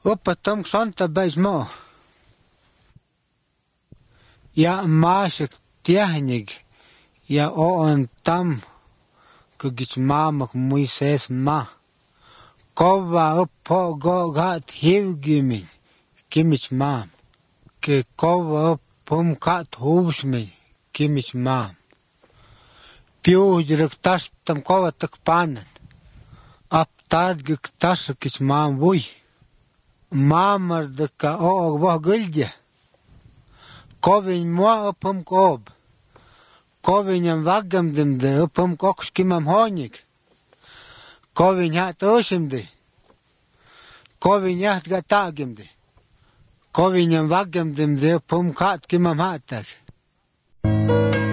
Õpetam ksanta päis maa. Ja maasik tehnik ja on tam kõigis maamak muises maa. Kova õppo gogat hivgimin kimis maam. Ke kova õppum kat huvsmin kimis maam. Piuhdirik tastam kovatak panen. Aptadgik tasakis maam vui. Maamardika oog voh gõldje. Kovin mua õppum koob. Kovin jam vagemdimde õppum kokskimam hoonik. Kovin jäät õõsimdi. Kovin jäät ka taagimdi. Kovin jam vagemdimde õppum kaatkimam haatag.